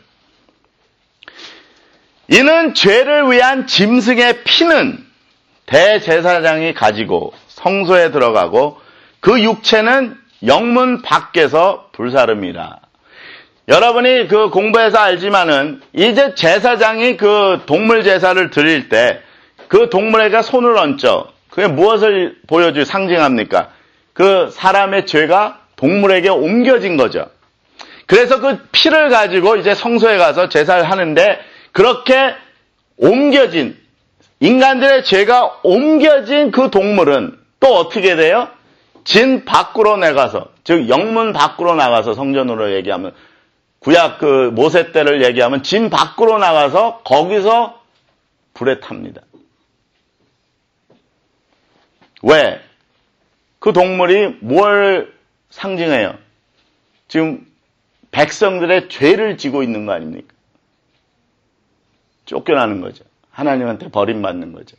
이는 죄를 위한 짐승의 피는 대제사장이 가지고 성소에 들어가고 그 육체는 영문 밖에서 불사름이라. 여러분이 공부해서 알지만은 이제 제사장이 동물 제사를 드릴 때 그 동물에게 손을 얹죠. 그게 무엇을 상징합니까? 사람의 죄가 동물에게 옮겨진 거죠. 그래서 그 피를 가지고 이제 성소에 가서 제사를 하는데, 그렇게 인간들의 죄가 옮겨진 그 동물은 또 어떻게 돼요? 진 밖으로 나가서, 즉 영문 밖으로 나가서, 성전으로 얘기하면, 구약 모세 때를 얘기하면 진 밖으로 나가서 거기서 불에 탑니다. 왜? 그 동물이 뭘 상징해요? 지금 백성들의 죄를 지고 있는 거 아닙니까? 쫓겨나는 거죠. 하나님한테 버림받는 거죠.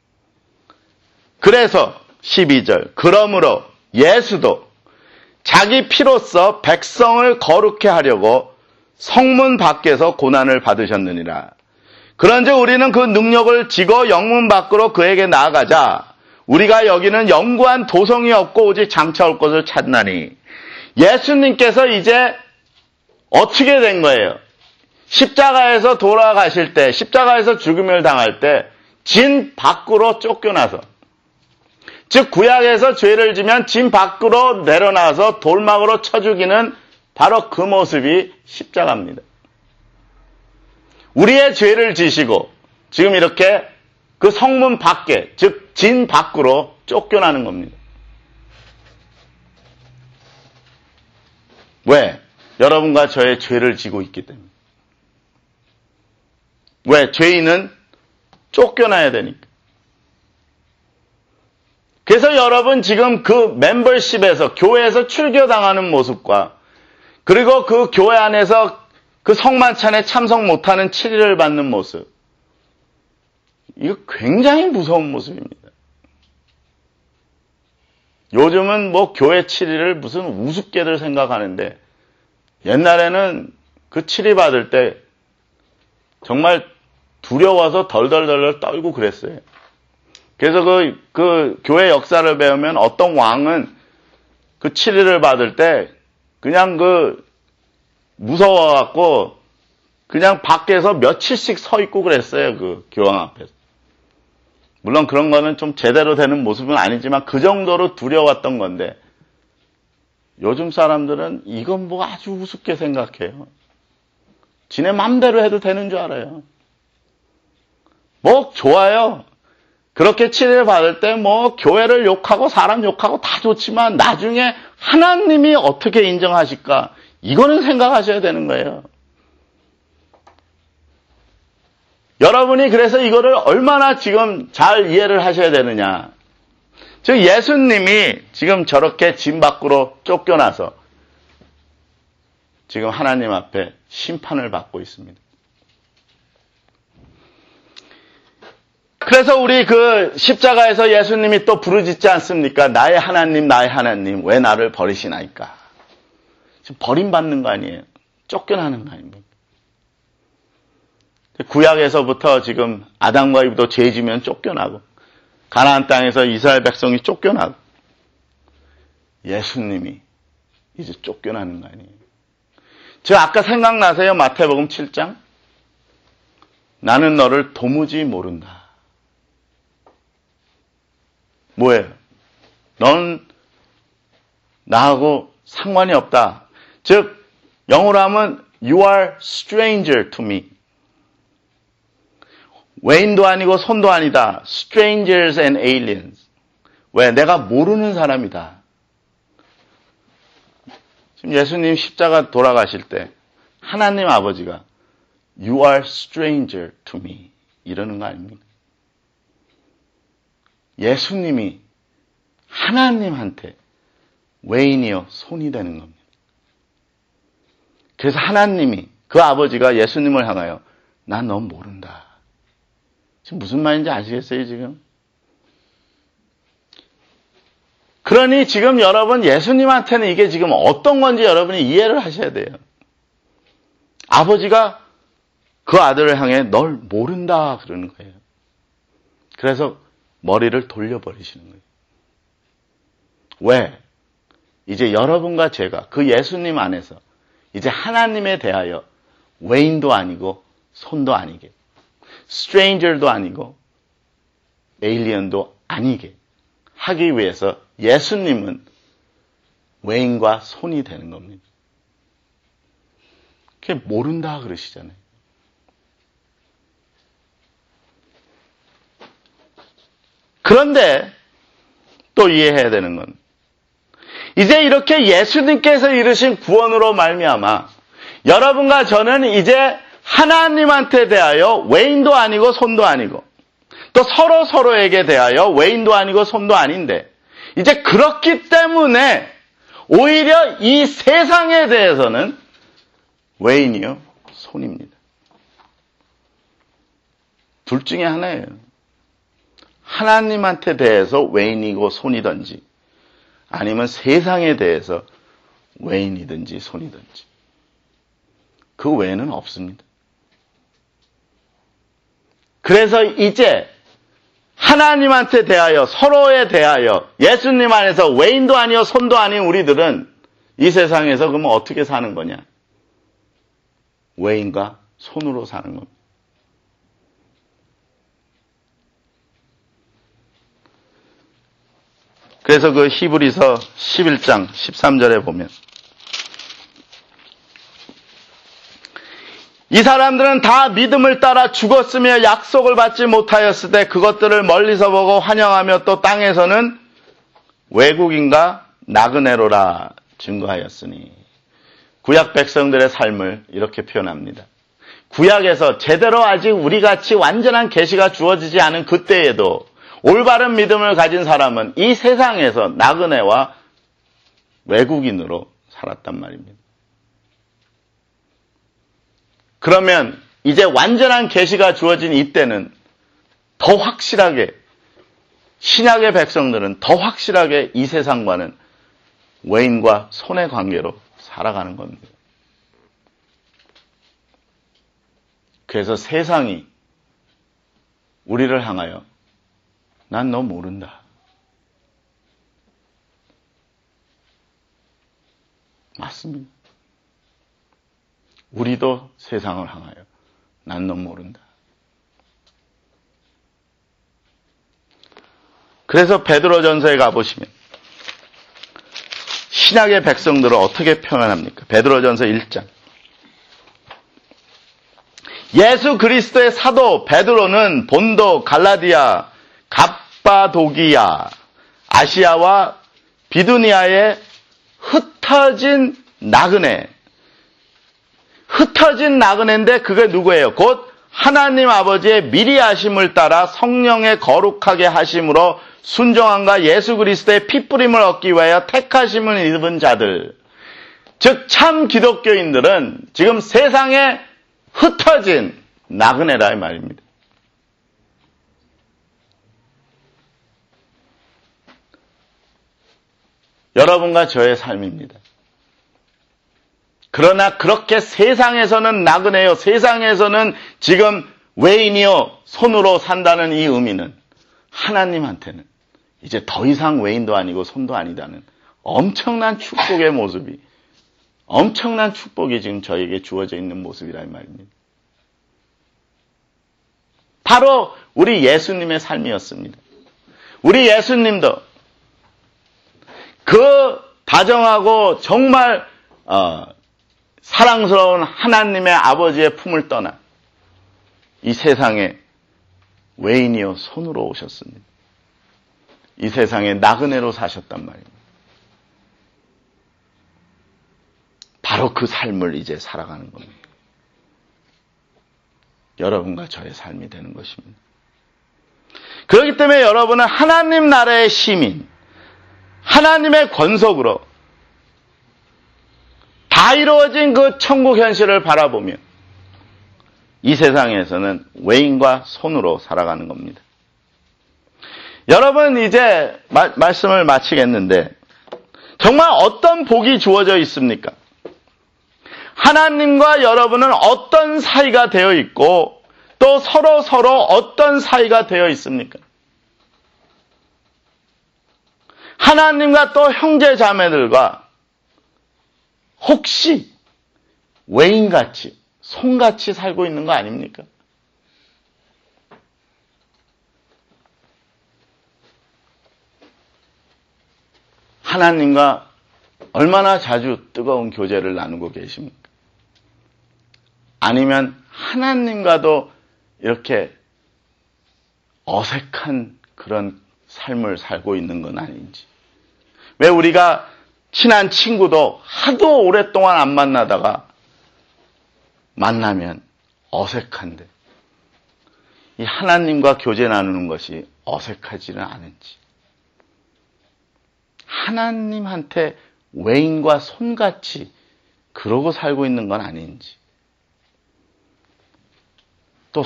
그래서 12절, 그러므로 예수도 자기 피로써 백성을 거룩해 하려고 성문 밖에서 고난을 받으셨느니라. 그런즉 우리는 그 능력을 지고 영문 밖으로 그에게 나아가자. 우리가 여기는 영구한 도성이 없고 오직 장차 올 것을 찾나니. 예수님께서 이제 어떻게 된 거예요? 십자가에서 돌아가실 때, 십자가에서 죽음을 당할 때 진 밖으로 쫓겨나서, 즉 구약에서 죄를 지면 진 밖으로 내려놔서 돌막으로 쳐 죽이는 바로 그 모습이 십자가입니다. 우리의 죄를 지시고 지금 이렇게 그 성문 밖에, 즉 진 밖으로 쫓겨나는 겁니다. 왜? 여러분과 저의 죄를 지고 있기 때문에. 왜? 죄인은 쫓겨나야 되니까. 그래서 여러분 지금 그 멤버십에서, 교회에서 출교당하는 모습과, 그리고 그 교회 안에서 그 성만찬에 참석 못하는 7일을 받는 모습, 이거 굉장히 무서운 모습입니다. 요즘은 교회 7일을 무슨 우습게들 생각하는데, 옛날에는 그 7일 받을 때 정말 두려워서 덜덜덜 떨고 그랬어요. 그래서 그 교회 역사를 배우면 어떤 왕은 그 7일을 받을 때 그냥 무서워갖고 그냥 밖에서 며칠씩 서 있고 그랬어요. 그 교황 앞에서. 물론 그런 거는 좀 제대로 되는 모습은 아니지만 그 정도로 두려웠던 건데, 요즘 사람들은 이건 아주 우습게 생각해요. 지네 맘대로 해도 되는 줄 알아요. 좋아요. 그렇게 치료를 받을 때 뭐 교회를 욕하고 사람 욕하고 다 좋지만 나중에 하나님이 어떻게 인정하실까? 이거는 생각하셔야 되는 거예요. 여러분이 그래서 이거를 얼마나 지금 잘 이해를 하셔야 되느냐. 즉 예수님이 지금 저렇게 진 밖으로 쫓겨나서 지금 하나님 앞에 심판을 받고 있습니다. 그래서 우리 그 십자가에서 예수님이 또 부르짖지 않습니까? 나의 하나님, 왜 나를 버리시나이까? 지금 버림받는 거 아니에요? 쫓겨나는 거 아닙니까? 구약에서부터 지금 아담과 이브도 죄지면 쫓겨나고, 가나안 땅에서 이스라엘 백성이 쫓겨나고, 예수님이 이제 쫓겨나는 거 아니에요? 저 아까 생각나세요? 마태복음 7장? 나는 너를 도무지 모른다. 뭐예요? 넌 나하고 상관이 없다. 즉 영어로 하면 You are stranger to me. 외인도 아니고 손도 아니다. Strangers and aliens. 왜? 내가 모르는 사람이다. 지금 예수님 십자가 돌아가실 때 하나님 아버지가 You are stranger to me. 이러는 거 아닙니까? 예수님이 하나님한테 외인이요 손이 되는 겁니다. 그래서 하나님이 그 아버지가 예수님을 향하여 난 너 모른다. 지금 무슨 말인지 아시겠어요 지금? 그러니 지금 여러분 예수님한테는 이게 지금 어떤 건지 여러분이 이해를 하셔야 돼요. 아버지가 그 아들을 향해 널 모른다 그러는 거예요. 그래서 머리를 돌려버리시는 거예요. 왜? 이제 여러분과 제가 그 예수님 안에서 이제 하나님에 대하여 외인도 아니고 손도 아니게, stranger도 아니고 alien도 아니게 하기 위해서 예수님은 외인과 손이 되는 겁니다. 그게 모른다 그러시잖아요. 그런데 또 이해해야 되는 건 이제 이렇게 예수님께서 이루신 구원으로 말미암아 여러분과 저는 이제 하나님한테 대하여 외인도 아니고 손도 아니고 또 서로에게 대하여 외인도 아니고 손도 아닌데 이제 그렇기 때문에 오히려 이 세상에 대해서는 외인이요 손입니다. 둘 중에 하나예요. 하나님한테 대해서 외인이고 손이든지 아니면 세상에 대해서 외인이든지 손이든지 그 외에는 없습니다. 그래서 이제 하나님한테 대하여 서로에 대하여 예수님 안에서 외인도 아니요 손도 아닌 우리들은 이 세상에서 그러면 어떻게 사는 거냐? 외인과 손으로 사는 겁니다. 그래서 그 히브리서 11장 13절에 보면 이 사람들은 다 믿음을 따라 죽었으며 약속을 받지 못하였을 때 그것들을 멀리서 보고 환영하며 또 땅에서는 외국인과 나그네로라 증거하였으니 구약 백성들의 삶을 이렇게 표현합니다. 구약에서 제대로 아직 우리같이 완전한 계시가 주어지지 않은 그때에도 올바른 믿음을 가진 사람은 이 세상에서 나그네와 외국인으로 살았단 말입니다. 그러면 이제 완전한 계시가 주어진 이때는 더 확실하게 신약의 백성들은 더 확실하게 이 세상과는 외인과 손의 관계로 살아가는 겁니다. 그래서 세상이 우리를 향하여 난 너 모른다. 맞습니다. 우리도 세상을 향하여 난 너 모른다. 그래서 베드로전서에 가보시면 신약의 백성들을 어떻게 표현합니까? 베드로전서 1장. 예수 그리스도의 사도 베드로는 본도, 갈라디아, 갑바도기아, 아시아와 비두니아의 흩어진 나그네. 흩어진 나그네인데 그게 누구예요? 곧 하나님 아버지의 미리 하심을 따라 성령의 거룩하게 하심으로 순종함과 예수 그리스도의 피뿌림을 얻기 위하여 택하심을 입은 자들. 즉 참 기독교인들은 지금 세상에 흩어진 나그네라 이 말입니다. 여러분과 저의 삶입니다. 그러나 그렇게 세상에서는 나그네요. 세상에서는 지금 외인이요 손으로 산다는 이 의미는 하나님한테는 이제 더 이상 외인도 아니고 손도 아니다는 엄청난 축복의 모습이, 엄청난 축복이 지금 저에게 주어져 있는 모습이란 말입니다. 바로 우리 예수님의 삶이었습니다. 우리 예수님도 그 다정하고 정말 사랑스러운 하나님의 아버지의 품을 떠나 이 세상에 외인이요 손으로 오셨습니다. 이 세상에 나그네로 사셨단 말입니다. 바로 그 삶을 이제 살아가는 겁니다. 여러분과 저의 삶이 되는 것입니다. 그렇기 때문에 여러분은 하나님 나라의 시민, 하나님의 권속으로 다 이루어진 그 천국 현실을 바라보며 이 세상에서는 외인과 손으로 살아가는 겁니다. 여러분 이제 말씀을 마치겠는데 정말 어떤 복이 주어져 있습니까? 하나님과 여러분은 어떤 사이가 되어 있고 또 서로 어떤 사이가 되어 있습니까? 하나님과 또 형제 자매들과 혹시 외인같이 손같이 살고 있는 거 아닙니까? 하나님과 얼마나 자주 뜨거운 교제를 나누고 계십니까? 아니면 하나님과도 이렇게 어색한 그런 삶을 살고 있는 건 아닌지. 왜 우리가 친한 친구도 하도 오랫동안 안 만나다가 만나면 어색한데 이 하나님과 교제 나누는 것이 어색하지는 않은지. 하나님한테 외인과 손같이 그러고 살고 있는 건 아닌지. 또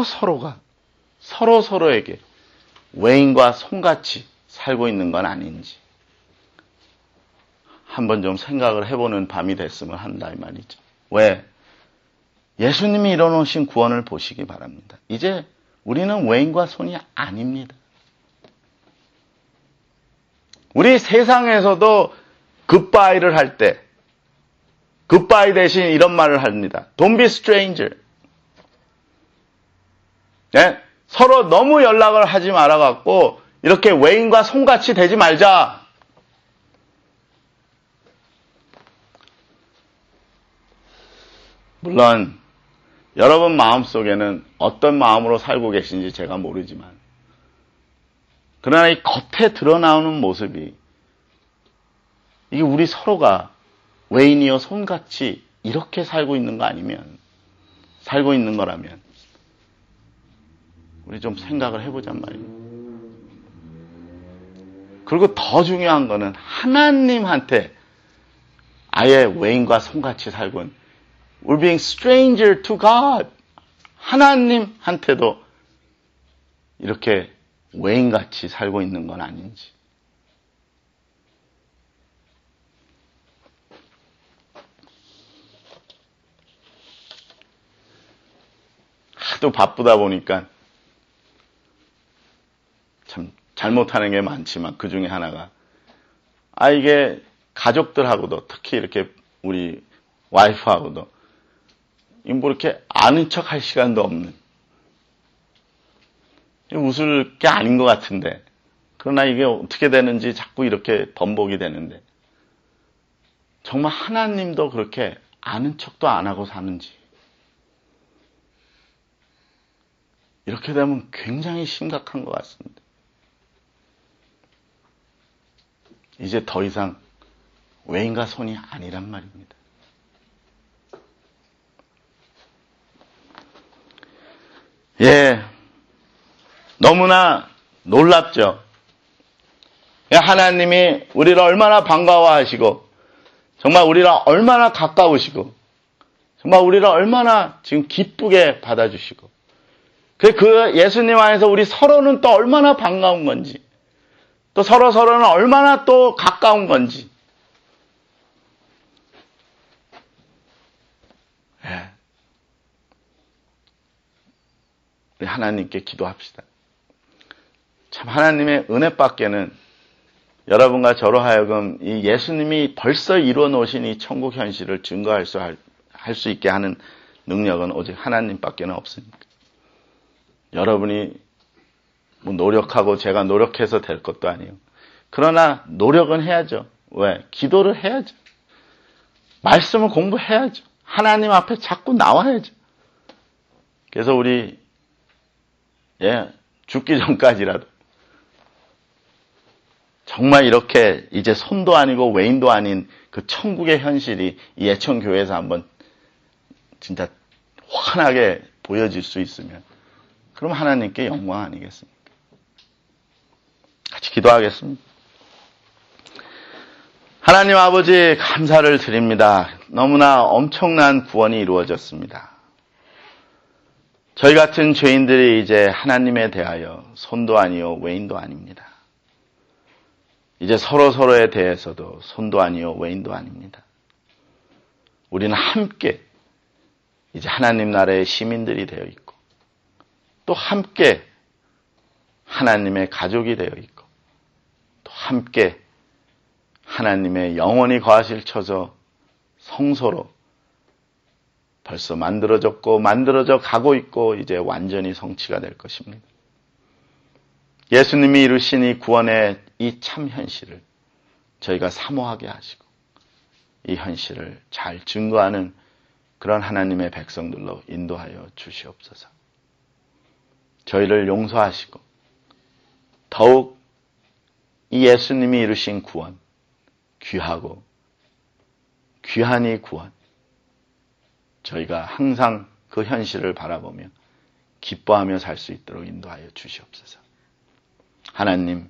서로에게 외인과 손같이 살고 있는 건 아닌지. 한번 좀 생각을 해보는 밤이 됐으면 한다 이 말이죠. 왜? 예수님이 이뤄놓으신 구원을 보시기 바랍니다. 이제 우리는 외인과 손이 아닙니다. 우리 세상에서도 굿바이를 할 때 굿바이 대신 이런 말을 합니다. Don't be stranger. 네? 서로 너무 연락을 하지 말아갖고 이렇게 외인과 손같이 되지 말자. 물론 여러분 마음속에는 어떤 마음으로 살고 계신지 제가 모르지만 그러나 이 겉에 드러나오는 모습이 이게 우리 서로가 외인이여 손같이 이렇게 살고 있는 거 아니면 살고 있는 거라면 우리 좀 생각을 해보잔 말이에요. 그리고 더 중요한 거는 하나님한테 아예 외인과 손같이 살고 있는 We're being stranger to God. 하나님한테도 이렇게 외인같이 살고 있는 건 아닌지. 하도 바쁘다 보니까 참 잘못하는 게 많지만 그 중에 하나가 이게 가족들하고도 특히 이렇게 우리 와이프하고도 뭐 이렇게 아는 척 할 시간도 없는 웃을 게 아닌 것 같은데 그러나 이게 어떻게 되는지 자꾸 이렇게 번복이 되는데 정말 하나님도 그렇게 아는 척도 안 하고 사는지 이렇게 되면 굉장히 심각한 것 같습니다. 이제 더 이상 외인과 손이 아니란 말입니다. 예, 너무나 놀랍죠. 하나님이 우리를 얼마나 반가워하시고 정말 우리를 얼마나 가까우시고 정말 우리를 얼마나 지금 기쁘게 받아주시고 그 예수님 안에서 우리 서로는 또 얼마나 반가운 건지 또 서로는 얼마나 또 가까운 건지 예. 우리 하나님께 기도합시다. 참 하나님의 은혜밖에는 여러분과 저로 하여금 이 예수님이 벌써 이루어 놓으신 이 천국 현실을 증거할 수 있게 하는 능력은 오직 하나님밖에는 없습니다. 여러분이 뭐 노력하고 제가 노력해서 될 것도 아니에요. 그러나 노력은 해야죠. 왜? 기도를 해야죠. 말씀을 공부해야죠. 하나님 앞에 자꾸 나와야죠. 그래서 우리 죽기 전까지라도 정말 이렇게 이제 손도 아니고 외인도 아닌 그 천국의 현실이 이 예천교회에서 한번 진짜 환하게 보여질 수 있으면 그럼 하나님께 영광 아니겠습니까? 같이 기도하겠습니다. 하나님 아버지 감사를 드립니다. 너무나 엄청난 구원이 이루어졌습니다. 저희 같은 죄인들이 이제 하나님에 대하여 손도 아니요 외인도 아닙니다. 이제 서로에 대해서도 손도 아니요 외인도 아닙니다. 우리는 함께 이제 하나님 나라의 시민들이 되어 있고 또 함께 하나님의 가족이 되어 있고 또 함께 하나님의 영원히 거하실 처소 성소로 벌써 만들어졌고 만들어져 가고 있고 이제 완전히 성취가 될 것입니다. 예수님이 이루신 이 구원의 이 참 현실을 저희가 사모하게 하시고 이 현실을 잘 증거하는 그런 하나님의 백성들로 인도하여 주시옵소서. 저희를 용서하시고 더욱 이 예수님이 이루신 구원, 귀하고 귀한 이 구원, 저희가 항상 그 현실을 바라보며 기뻐하며 살 수 있도록 인도하여 주시옵소서. 하나님,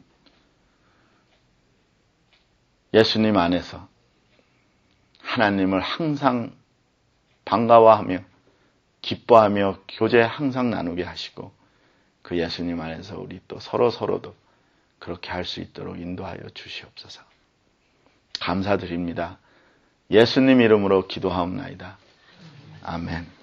예수님 안에서 하나님을 항상 반가워하며 기뻐하며 교제 항상 나누게 하시고 그 예수님 안에서 우리 또 서로도 그렇게 할 수 있도록 인도하여 주시옵소서. 감사드립니다. 예수님 이름으로 기도하옵나이다. 아멘.